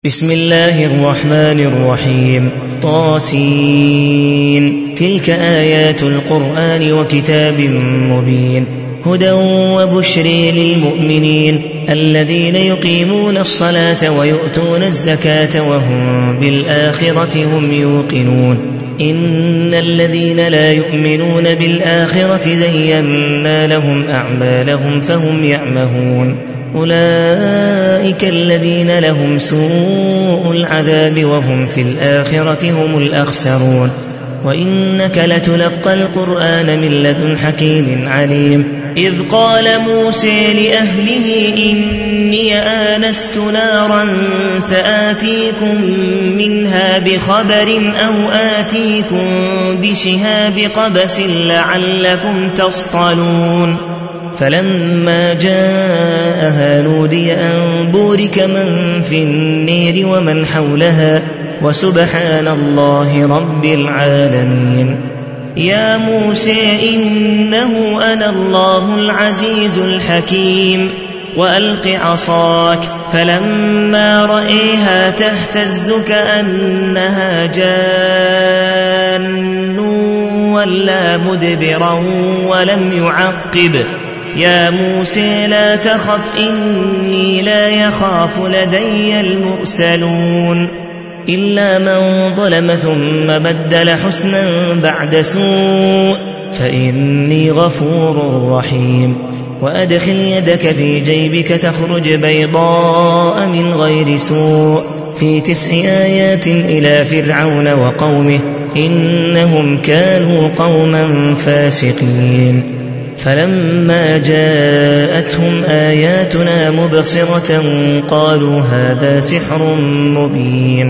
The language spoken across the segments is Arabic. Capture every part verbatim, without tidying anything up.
بسم الله الرحمن الرحيم طاسين تلك آيات القرآن وكتاب مبين هدى وبشر للمؤمنين الذين يقيمون الصلاة ويؤتون الزكاة وهم بالآخرة هم يوقنون إن الذين لا يؤمنون بالآخرة زينا لهم أعمالهم فهم يعمهون أولئك الذين لهم سوء العذاب وهم في الآخرة هم الأخسرون وإنك لتلقى القرآن من لدن حكيم عليم إذ قال موسى لأهله إني آنست نارا سآتيكم منها بخبر أو آتيكم بشهاب قبس لعلكم تصطلون فلما جاءها نودي أن بورك من في النير ومن حولها وسبحان الله رب العالمين يا موسى إنه أنا الله العزيز الحكيم وألق عصاك فلما رأيها تهتز كأنها جان ولا مدبرا ولم يعقب يا موسى لا تخف إني لا يخاف لدي المرسلون إلا من ظلم ثم بدل حسنا بعد سوء فإني غفور رحيم وأدخل يدك في جيبك تخرج بيضاء من غير سوء في تسع آيات إلى فرعون وقومه إنهم كانوا قوما فاسقين فلما جاءتهم آياتنا مبصرة قالوا هذا سحر مبين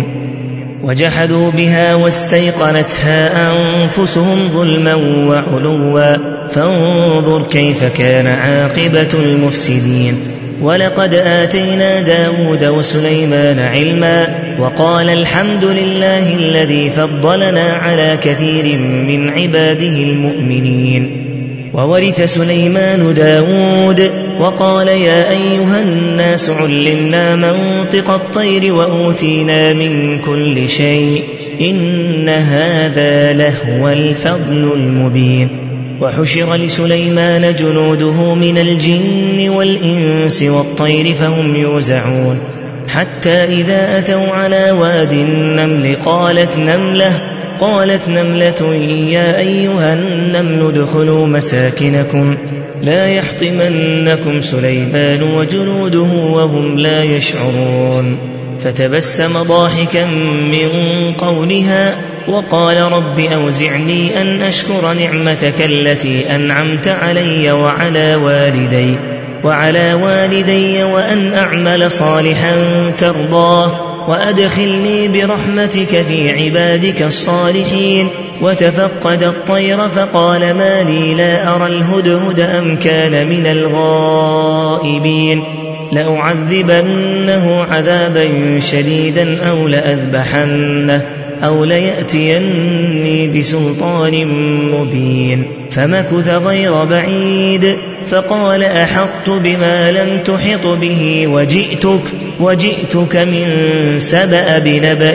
وجحدوا بها واستيقنتها أنفسهم ظلما وعلوا فانظر كيف كان عاقبة المفسدين ولقد آتينا داود وسليمان علما وقال الحمد لله الذي فضلنا على كثير من عباده المؤمنين وورث سليمان داود وقال يا أيها الناس علمنا منطق الطير وأوتينا من كل شيء إن هذا لهو الفضل المبين وحشر لسليمان جنوده من الجن والإنس والطير فهم يوزعون حتى إذا أتوا على واد النمل قالت نملة قالت نملة يا أيها النمل ادخلوا مساكنكم لا يحطمنكم سليمان وجنوده وهم لا يشعرون فتبسم ضاحكا من قولها وقال رب أوزعني أن أشكر نعمتك التي أنعمت علي وعلى والدي وعلى والدي وأن أعمل صالحا ترضاه وأدخلني برحمتك في عبادك الصالحين وتفقد الطير فقال ما لي لا أرى الهدهد أم كان من الغائبين لأعذبنه عذابا شديدا أو لأذبحنه أو ليأتيني بسلطان مبين فمكث غير بعيد فقال أحطت بما لم تحط به وجئتك, وجئتك من سبأ بنبأ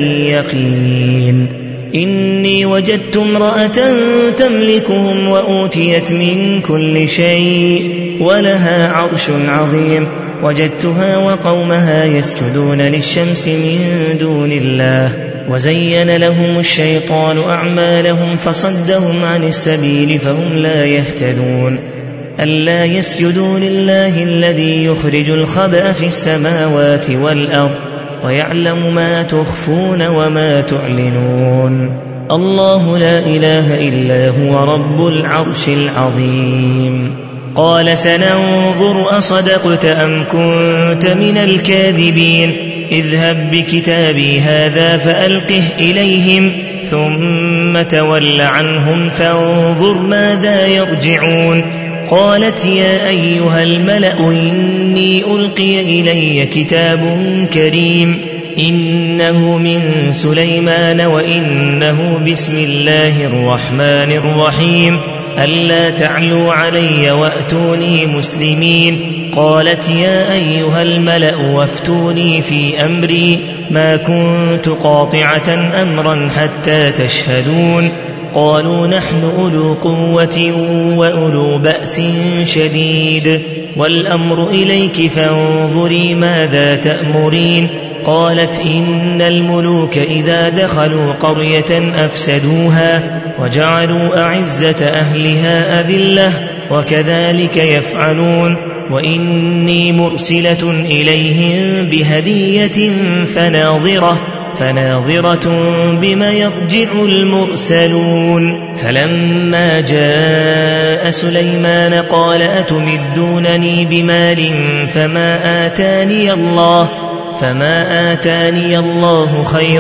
يقين إني وجدت امرأة تملكهم وأوتيت من كل شيء ولها عرش عظيم وجدتها وقومها يسجدون للشمس من دون الله وزين لهم الشيطان أعمالهم فصدهم عن السبيل فهم لا يهتدون ألا يسجدوا لله الذي يخرج الخبأ في السماوات والأرض ويعلم ما تخفون وما تعلنون الله لا إله إلا هو رب العرش العظيم قال سننظر أصدقت أم كنت من الكاذبين اذهب بكتابي هذا فألقه إليهم ثم تول عنهم فانظر ماذا يرجعون قالت يا أيها الملأ إني ألقي إلي كتاب كريم إنه من سليمان وإنه بسم الله الرحمن الرحيم ألا تعلوا علي وأتوني مسلمين. قالت يا أيها الملأ وافتوني في أمري ما كنت قاطعة أمرا حتى تشهدون. قالوا نحن أولو قوة وأولو بأس شديد والأمر إليك فانظري ماذا تأمرين. قالت إن الملوك إذا دخلوا قرية أفسدوها وجعلوا أعزة أهلها أذلة وكذلك يفعلون. وإني مرسلة إليهم بهدية فناظرة فناظرة بما يرجع المرسلون. فلما جاء سليمان قال أتمدونني بمال فما آتاني الله فما آتاني الله خير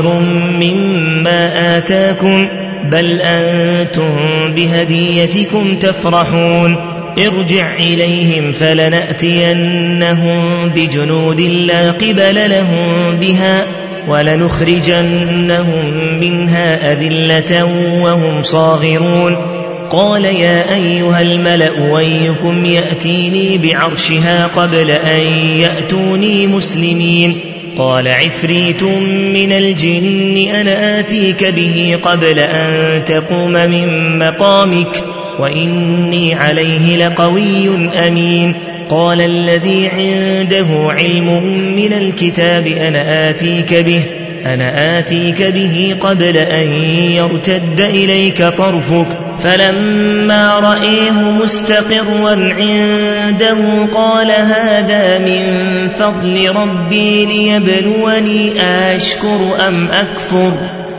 مما آتاكم بل أنتم بهديتكم تفرحون. ارجع إليهم فلنأتينهم بجنود لا قبل لهم بها ولنخرجنهم منها أذلة وهم صاغرون. قال يا أيها الملأ أيكم يأتيني بعرشها قبل أن يأتوني مسلمين. قال عفريت من الجن أنا آتيك به قبل أن تقوم من مقامك وإني عليه لقوي أمين. قال الذي عنده علم من الكتاب أنا آتيك به أنا آتيك به قبل أن يرتد إليك طرفك. فلما رأيه مستقرا عنده قال هذا من فضل ربي ليبلوني أشكر أم أكفر.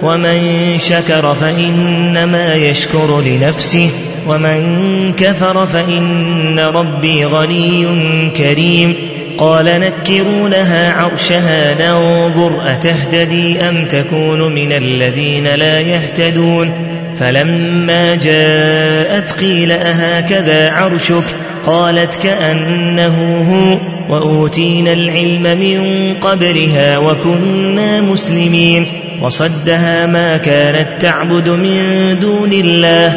ومن شكر فإنما يشكر لنفسه ومن كفر فإن ربي غني كريم. قال نكروا لها عرشها ننظر أتهتدي أم تكون من الذين لا يهتدون. فلما جاءت قيل أهكذا عرشك قالت كأنه هو وأوتينا العلم من قبلها وكنا مسلمين. وصدها ما كانت تعبد من دون الله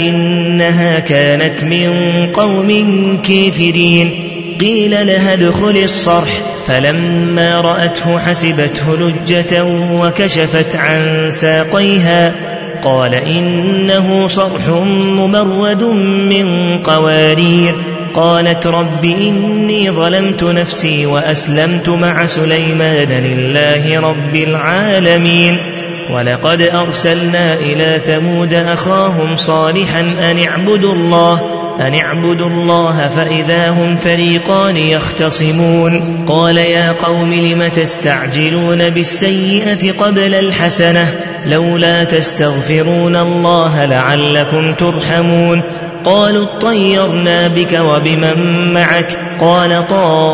إنها كانت من قوم كافرين. قيل لها ادخل الصرح فلما رأته حسبته لجة وكشفت عن ساقيها قال إنه صرح ممرد من قوارير. قالت رب إني ظلمت نفسي وأسلمت مع سليمان لله رب العالمين. ولقد أرسلنا إلى ثمود أخاهم صالحا أن اعبدوا الله أن اعبدوا الله فإذا هم فريقان يختصمون. قال يا قوم لم تستعجلون بالسيئة قبل الحسنة لولا تستغفرون الله لعلكم ترحمون. قالوا اطيرنا بك وبمن معك قال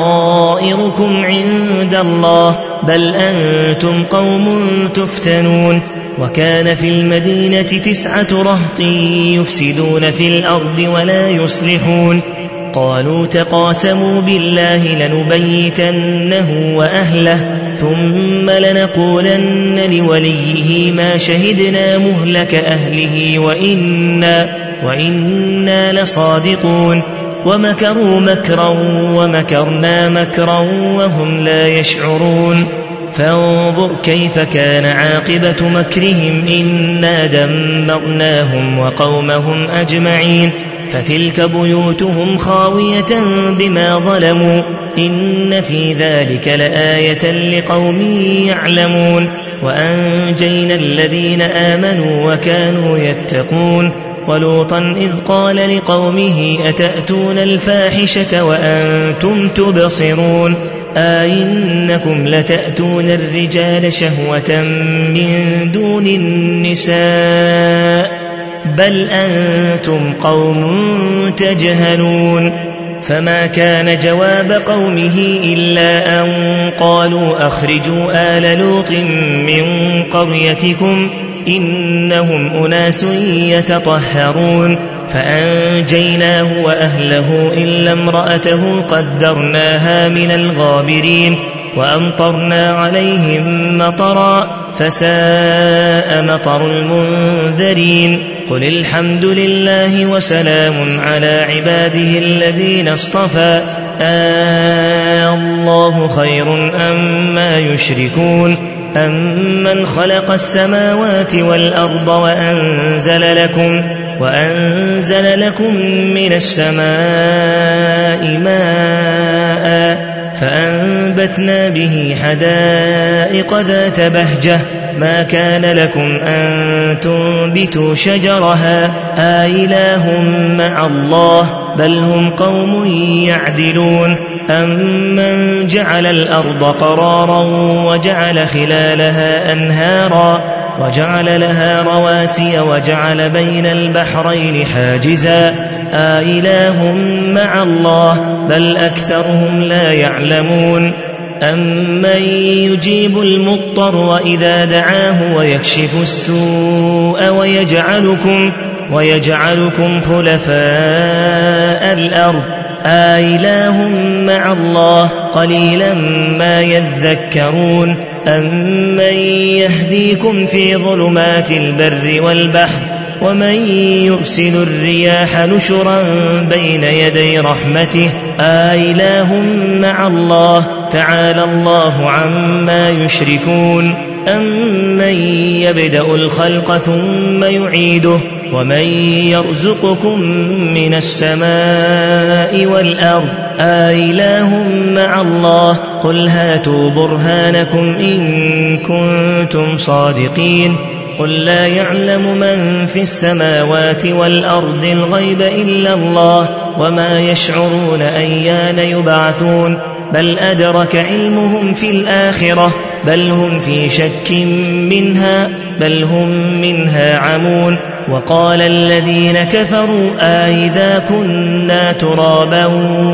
طائركم عند الله بل أنتم قوم تفتنون. وكان في المدينة تسعة رهط يفسدون في الأرض ولا يصلحون. قالوا تقاسموا بالله لنبيتنه وأهله ثم لنقولن لوليه ما شهدنا مهلك أهله وإنا, وإنا لصادقون. ومكروا مكرا ومكرنا مكرا وهم لا يشعرون. فانظر كيف كان عاقبة مكرهم إنا دمرناهم وقومهم أجمعين. فتلك بيوتهم خاوية بما ظلموا إن في ذلك لآية لقوم يعلمون. وأنجينا الذين آمنوا وكانوا يتقون. ولوطا إذ قال لقومه أتأتون الفاحشة وأنتم تبصرون أئنكم لتأتون الرجال شهوة من دون النساء بل أنتم قوم تجهلون. فما كان جواب قومه إلا أن قالوا أخرجوا آل لوط من قريتكم إنهم أناس يتطهرون. فأنجيناه وأهله إلا امرأته قدرناها من الغابرين. وأمطرنا عليهم مطرا فساء مطر المنذرين قل الحمد لله وسلام على عباده الذين اصطفى آه الله خير أما يشركون أمن خلق السماوات والأرض وأنزل لكم وأنزل لكم من السماء ماء فأنبتنا به حدائق ذات بهجة ما كان لكم أن تنبتوا شجرها آإله مع الله بل هم قوم يعدلون أمن جعل الأرض قرارا وجعل خلالها أنهارا وجعل لها رواسي وجعل بين البحرين حاجزا آإله مع الله بل أكثرهم لا يعلمون أمن يجيب المضطر إذا دعاه ويكشف السوء ويجعلكم, ويجعلكم خلفاء الأرض آإله مع الله قليلا ما يذكرون أمن يهديكم في ظلمات البر والبحر ومن يرسل الرياح نشرا بين يدي رحمته آإله مع الله تعالى الله عما يشركون أمن يبدأ الخلق ثم يعيده ومن يرزقكم من السماء والأرض آإله مع الله قل هاتوا برهانكم إن كنتم صادقين قل لا يعلم من في السماوات والأرض الغيب إلا الله وما يشعرون أيان يبعثون بل أدرك علمهم في الآخرة بل هم في شك منها بل هم منها عمون وقال الذين كفروا آئذا كنا ترابا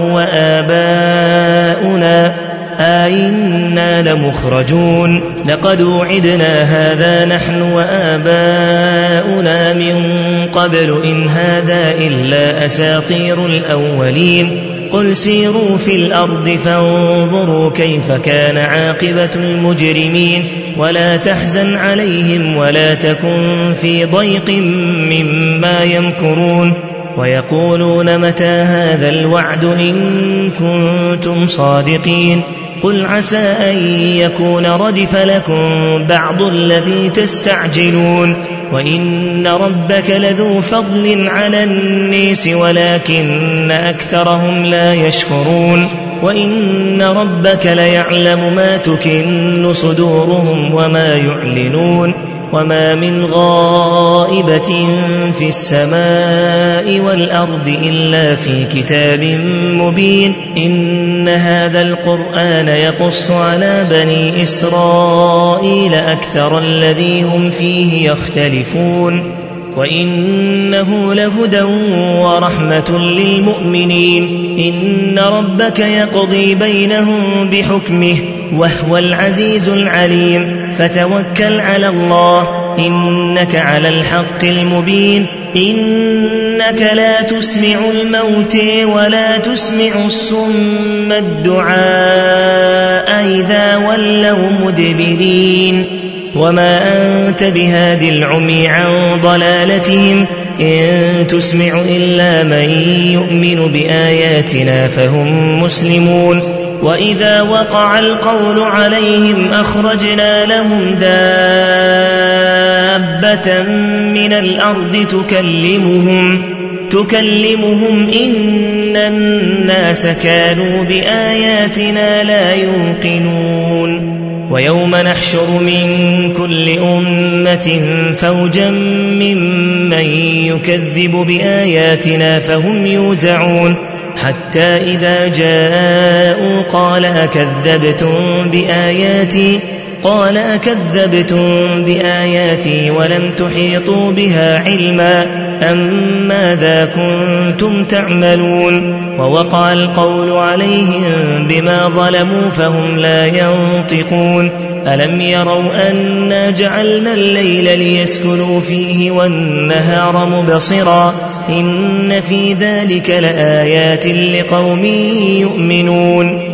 وآباؤنا آئنا لمخرجون لقد وعدنا هذا نحن وآباؤنا من قبل إن هذا إلا أساطير الأولين قل سيروا في الأرض فانظروا كيف كان عاقبة المجرمين ولا تحزن عليهم ولا تكن في ضيق مما يمكرون ويقولون متى هذا الوعد إن كنتم صادقين قل عسى أن يكون ردف لكم بعض الذي تستعجلون وإن ربك لذو فضل على الناس ولكن أكثرهم لا يشكرون وإن ربك ليعلم ما تكن صدورهم وما يعلنون وما من غائبة في السماء والأرض إلا في كتاب مبين إن هذا القرآن يقص على بني إسرائيل أكثر الذي هم فيه يختلفون وإنه لهدى ورحمة للمؤمنين إن ربك يقضي بينهم بحكمه وهو العزيز العليم فتوكل على الله إنك على الحق المبين إنك لا تسمع الموت ولا تسمع الصم الدعاء إذا ولوا مدبرين وما أنت بهاد العمي عن ضلالتهم إن تسمع إلا من يؤمن بآياتنا فهم مسلمون وإذا وقع القول عليهم أخرجنا لهم دابة من الأرض تكلمهم تكلمهم إن الناس كانوا بآياتنا لا يوقنون ويوم نحشر من كل أمة فوجا ممن يكذب بآياتنا فهم يوزعون حتى إذا جاءوا قال أكذبتم بآياتي قال أكذبتم بآياتي ولم تحيطوا بها علما أم ماذا كنتم تعملون ووقع القول عليهم بما ظلموا فهم لا ينطقون ألم يروا أنا جعلنا الليل ليسكنوا فيه والنهار مبصرا إن في ذلك لآيات لقوم يؤمنون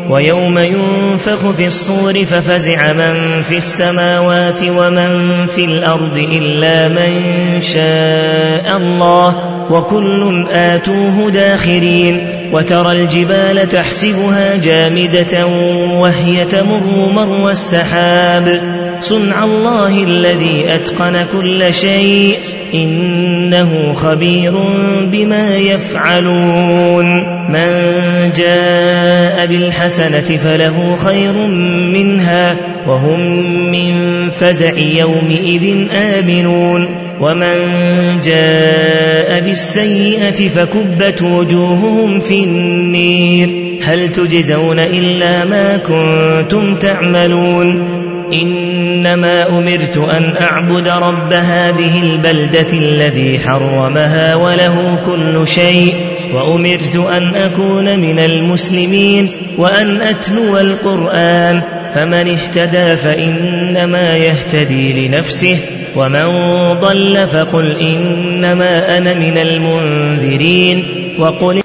ويوم ينفخ في الصور ففزع من في السماوات ومن في الأرض إلا من شاء الله وكل آتوه داخرين وترى الجبال تحسبها جامدة وهي تمر مر السحاب صنع الله الذي أتقن كل شيء إنه خبير بما يفعلون من جاء بالحسنة فله خير منها وهم من فزع يومئذ آمنون ومن جاء بالسيئة فكبت وجوههم في النير هل تجزون إلا ما كنتم تعملون إنما أمرت أن أعبد رب هذه البلدة الذي حرمها وله كل شيء وأمرت أن أكون من المسلمين وأن أتلو القرآن فمن اهتدى فإنما يهتدي لنفسه ومن ضل فقل إنما أنا من المنذرين وقل